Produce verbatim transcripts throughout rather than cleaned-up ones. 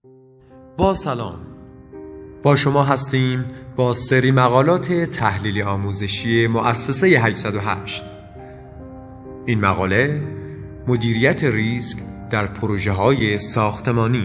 با سلام، با شما هستیم با سری مقالات تحلیلی آموزشی مؤسسه هشتصد و هشت. این مقاله مدیریت ریسک در پروژه های ساختمانی.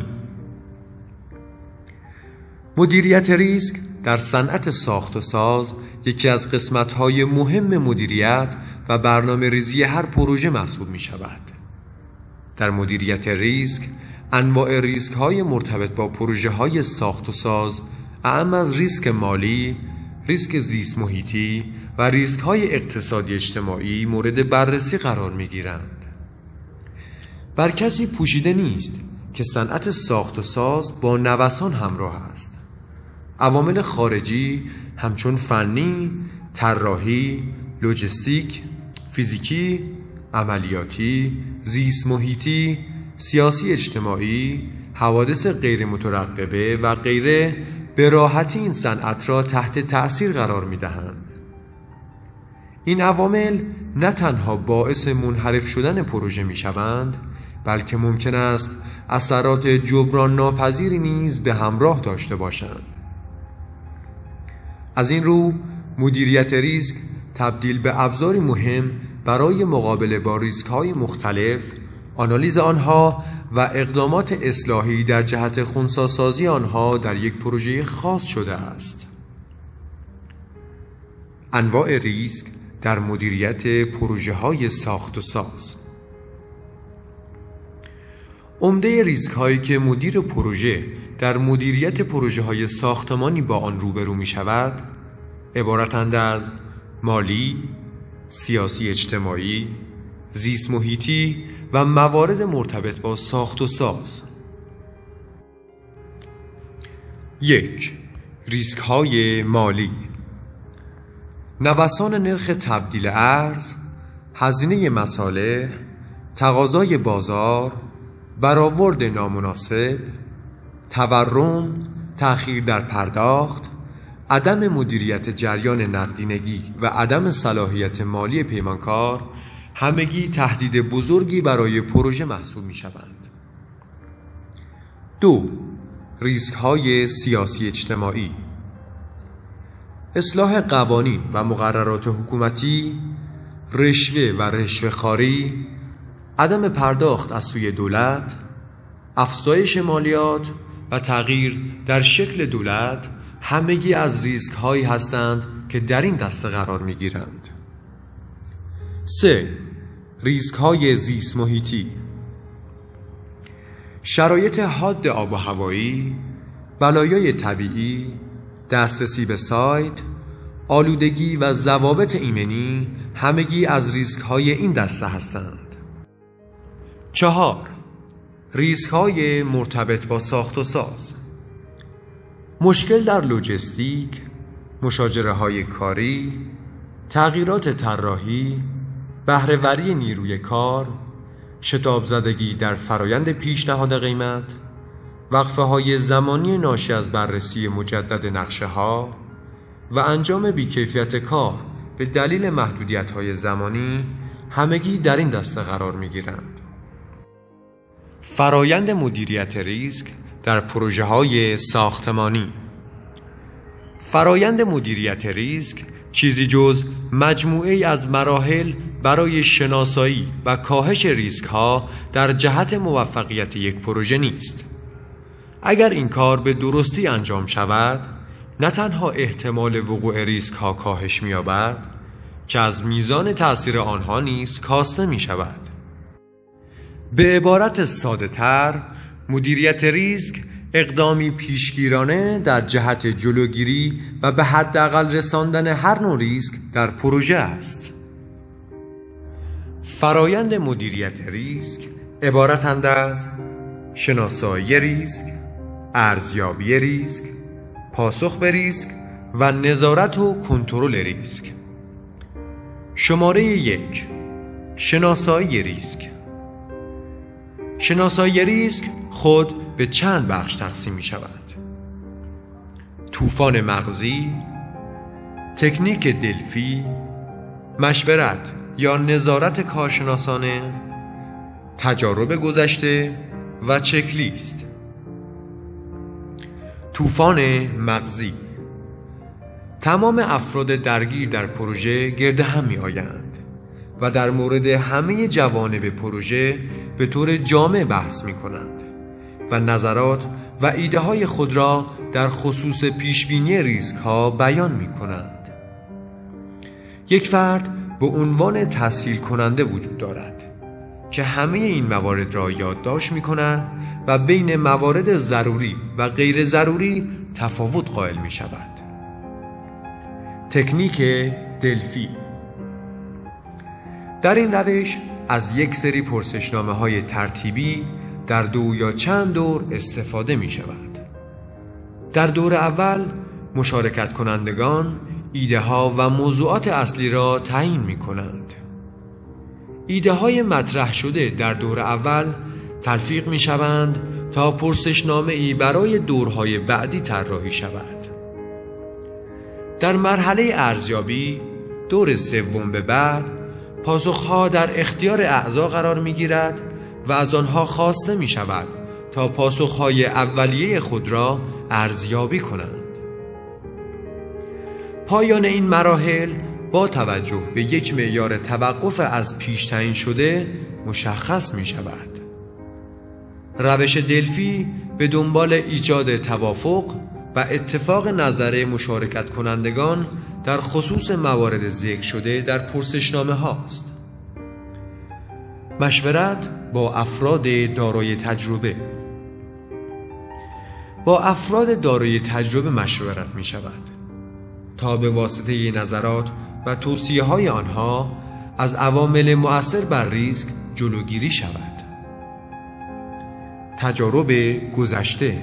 مدیریت ریسک در صنعت ساخت و ساز یکی از قسمت‌های مهم مدیریت و برنامه ریزی هر پروژه محسوب می شود. در مدیریت ریسک، انواع ریسک های مرتبط با پروژه های ساخت و ساز اعم از ریسک مالی، ریسک زیست محیطی و ریسک های اقتصادی اجتماعی مورد بررسی قرار می گیرند. بر کسی پوشیده نیست که صنعت ساخت و ساز با نوسان همراه است. عوامل خارجی همچون فنی، طراحی، لوجستیک، فیزیکی، عملیاتی، زیست محیطی، سیاسی اجتماعی، حوادث غیر مترقبه و غیره به راحتی این صنعت را تحت تأثیر قرار می دهند. این عوامل نه تنها باعث منحرف شدن پروژه می شوند، بلکه ممکن است اثرات جبران ناپذیری نیز به همراه داشته باشند. از این رو مدیریت ریسک تبدیل به ابزاری مهم برای مقابله با ریسک‌های مختلف، آنالیز آنها و اقدامات اصلاحی در جهت خنثی‌سازی آنها در یک پروژه خاص شده است. انواع ریسک در مدیریت پروژه‌های ساخت و ساز. عمده ریسک‌هایی که مدیر پروژه در مدیریت پروژه‌های ساختمانی با آن روبرو می‌شود، عبارتند از مالی، سیاسی اجتماعی، زیست محیطی و موارد مرتبط با ساخت و ساز. یک. ریسک های مالی. نوسان نرخ تبدیل ارز، هزینه مصالح، تقاضای بازار، برآورد نامناسب، تورم، تأخیر در پرداخت، عدم مدیریت جریان نقدینگی و عدم صلاحیت مالی پیمانکار همگی تهدید بزرگی برای پروژه محسوب می شوند. دو. ریسک های سیاسی اجتماعی. اصلاح قوانین و مقررات حکومتی، رشوه و رشوه‌خواری، عدم پرداخت از سوی دولت، افزایش مالیات و تغییر در شکل دولت همگی از ریسک هایی هستند که در این دسته قرار می گیرند. سه. ریسک های زیست محیطی. شرایط حاد آب و هوایی، بلایای طبیعی، دسترسی به سایت، آلودگی و ضوابط ایمنی همگی از ریسک های این دسته هستند. چهار. ریسک های مرتبط با ساخت و ساز. مشکل در لوجستیک، مشاجره های کاری، تغییرات طراحی، بهره‌وری نیروی کار، شتاب زدگی در فرایند پیشنهاد قیمت، وقفه های زمانی ناشی از بررسی مجدد نقشه ها و انجام بیکیفیت کار به دلیل محدودیت های زمانی همگی در این دسته قرار می گیرند. فرایند مدیریت ریسک در پروژه های ساختمانی. فرایند مدیریت ریسک چیزی جز مجموعه‌ای از مراحل برای شناسایی و کاهش ریسک ها در جهت موفقیت یک پروژه نیست. اگر این کار به درستی انجام شود، نه تنها احتمال وقوع ریسک ها کاهش می یابد، که از میزان تأثیر آنها نیز کاسته می شود. به عبارت ساده تر، مدیریت ریسک اقدامی پیشگیرانه در جهت جلوگیری و به حداقل رساندن هر نوع ریسک در پروژه است. فرایند مدیریت ریسک عبارتند از شناسایی ریسک، ارزیابی ریسک، پاسخ به ریسک و نظارت و کنترل ریسک. شماره یک. شناسایی ریسک. شناسایی ریسک خود به چند بخش تقسیم می شود: طوفان مغزی، تکنیک دلفی، مشورت یا نظارت کارشناسانه، تجارب گذشته و چکلیست. طوفان مغزی. تمام افراد درگیر در پروژه گرد هم می آیند و در مورد همه جوانب پروژه به طور جامع بحث می کنند و نظرات و ایده های خود را در خصوص پیشبینی ریسک ها بیان می کنند. یک فرد به عنوان تسهیل کننده وجود دارد که همه این موارد را یادداشت می کند و بین موارد ضروری و غیر ضروری تفاوت قائل می شود. تکنیک دلفی. در این روش از یک سری پرسشنامه های ترتیبی در دو یا چند دور استفاده می شود. در دور اول مشارکت کنندگان ایده ها و موضوعات اصلی را تعیین می کنند. ایده های مطرح شده در دور اول تلفیق می شوند تا پرسشنامه ای برای دورهای بعدی طراحی شود. در مرحله ارزیابی دور سوم به بعد پاسخها در اختیار اعضا قرار می گیرد و از آنها خواسته می شود تا پاسخهای اولیه خود را ارزیابی کنند. پایان این مراحل با توجه به یک معیار توقف از پیش تعیین شده مشخص می شود. روش دلفی به دنبال ایجاد توافق و اتفاق نظر مشارکت کنندگان در خصوص موارد ذکر شده در پرسشنامه هاست. مشورت با افراد دارای تجربه. با افراد دارای تجربه مشورت می شود تا به واسطه نظرات و توصیه های آنها از عوامل مؤثر بر ریسک جلوگیری شود. تجارب گذشته.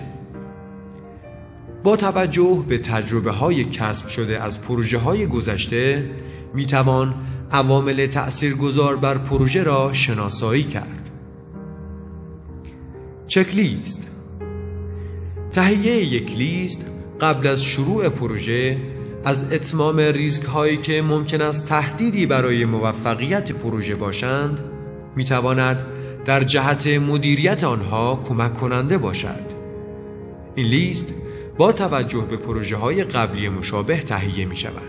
با توجه به تجربه های کسب شده از پروژه های گذشته می توان عوامل تأثیرگذار بر پروژه را شناسایی کرد. چک لیست. تهیه یک لیست قبل از شروع پروژه از اتمام ریسک هایی که ممکن است تهدیدی برای موفقیت پروژه باشند می تواند در جهت مدیریت آنها کمک کننده باشد. این لیست با توجه به پروژه های قبلی مشابه تهیه می شود.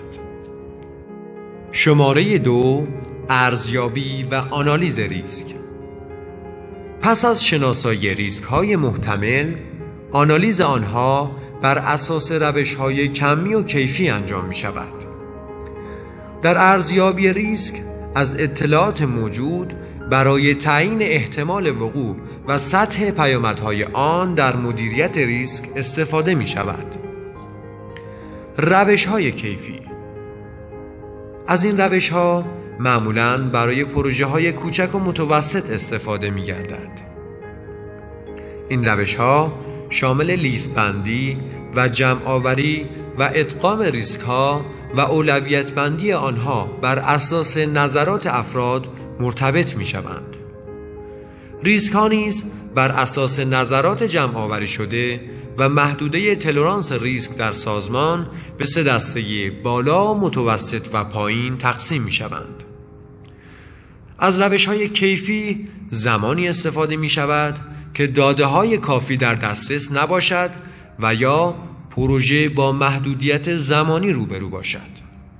شماره دو، ارزیابی و آنالیز ریسک. پس از شناسایی ریسک های محتمل، آنالیز آنها بر اساس روش های کمی و کیفی انجام می شود. در ارزیابی ریسک از اطلاعات موجود برای تعیین احتمال وقوع و سطح پیامدهای آن در مدیریت ریسک استفاده می شود. روش های کیفی. از این روش ها معمولاً برای پروژه های کوچک و متوسط استفاده می گردد. این روش ها شامل لیست بندی و جمع آوری و ادغام ریسک ها و اولویت بندی آنها بر اساس نظرات افراد مرتبط می شوند. ریسک ها نیز بر اساس نظرات جمع آوری شده و محدوده تولرانس ریسک در سازمان به سه دسته بالا، متوسط و پایین تقسیم می شوند. از روش های کیفی زمانی استفاده می شود که داده های کافی در دسترس نباشد و یا پروژه با محدودیت زمانی روبرو باشد.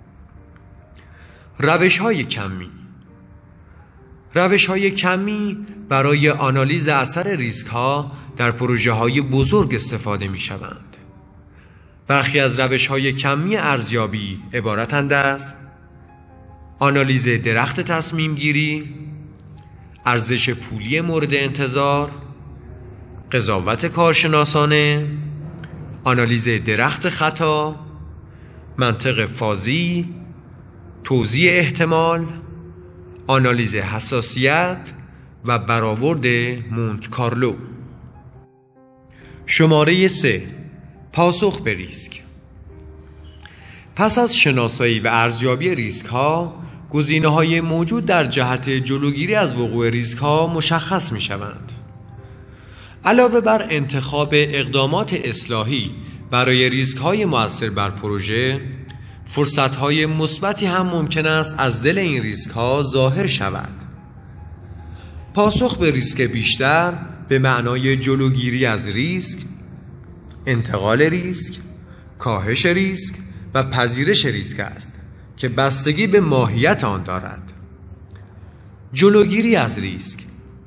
روش های کمی. روش های کمی برای آنالیز اثر ریسک ها در پروژه های بزرگ استفاده می شوند. برخی از روش های کمی ارزیابی عبارتند از آنالیز درخت تصمیم گیری، ارزش پولی مورد انتظار، قضاوت کارشناسانه، آنالیز درخت خطا، منطق فازی، توزیع احتمال، آنالیز حساسیت و برآورد مونت کارلو. شماره سه، پاسخ به ریسک. پس از شناسایی و ارزیابی ریسک ها، گزینه های موجود در جهت جلوگیری از وقوع ریسک ها مشخص می شوند. علاوه بر انتخاب اقدامات اصلاحی برای ریسک های مؤثر بر پروژه، فرصت های مثبتی هم ممکن است از دل این ریسک ها ظاهر شود. پاسخ به ریسک بیشتر به معنای جلوگیری از ریسک، انتقال ریسک، کاهش ریسک و پذیرش ریسک است که بستگی به ماهیت آن دارد. جلوگیری از ریسک.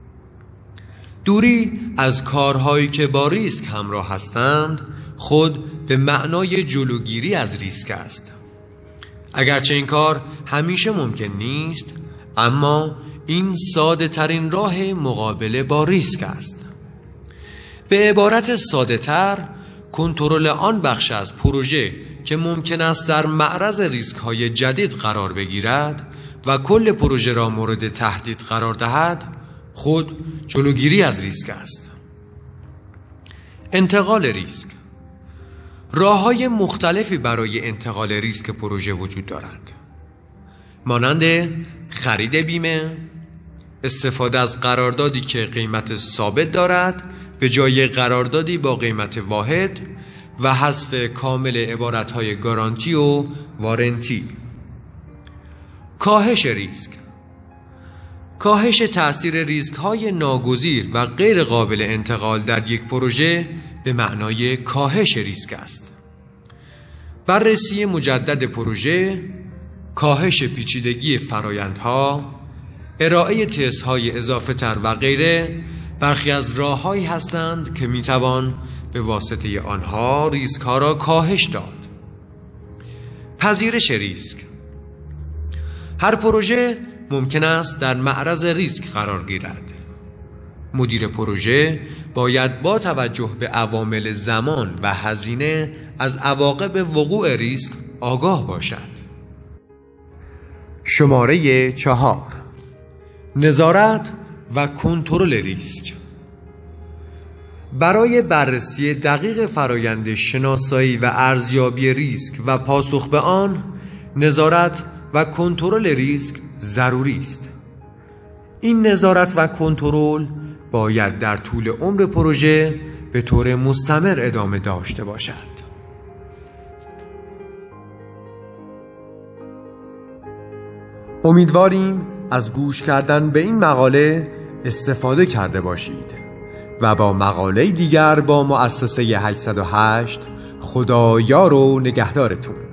دوری از کارهایی که با ریسک همراه هستند خود به معنای جلوگیری از ریسک است. اگرچه این کار همیشه ممکن نیست، اما این ساده ترین راه مقابله با ریسک است. به عبارت ساده تر، کنترل آن بخش از پروژه که ممکن است در معرض ریسک های جدید قرار بگیرد و کل پروژه را مورد تهدید قرار دهد، خود جلوگیری از ریسک است. انتقال ریسک. راه‌های مختلفی برای انتقال ریسک پروژه وجود دارد، مانند خرید بیمه، استفاده از قراردادی که قیمت ثابت دارد به جای قراردادی با قیمت واحد و حذف کامل عبارتهای گارانتی و وارنتی. کاهش ریسک. کاهش تأثیر ریسک های ناگزیر و غیر قابل انتقال در یک پروژه به معنای کاهش ریسک است. بررسی مجدد پروژه، کاهش پیچیدگی فرایندها، ارائه تست های اضافه تر و غیره برخی از راه‌هایی هستند که میتوان به واسطه آنها ریسک ها را کاهش داد. پذیرش ریسک. هر پروژه ممکن است در معرض ریسک قرار گیرد. مدیر پروژه باید با توجه به عوامل زمان و هزینه از عواقب وقوع ریسک آگاه باشد. شماره چهار، نظارت و کنترل ریسک. برای بررسی دقیق فرایند شناسایی و ارزیابی ریسک و پاسخ به آن، نظارت و کنترل ریسک ضروری است. این نظارت و کنترل باید در طول عمر پروژه به طور مستمر ادامه داشته باشد. امیدواریم از گوش کردن به این مقاله استفاده کرده باشید و با مقاله دیگر با مؤسسه هشتصد و هشت خدا یار و نگهدارتون.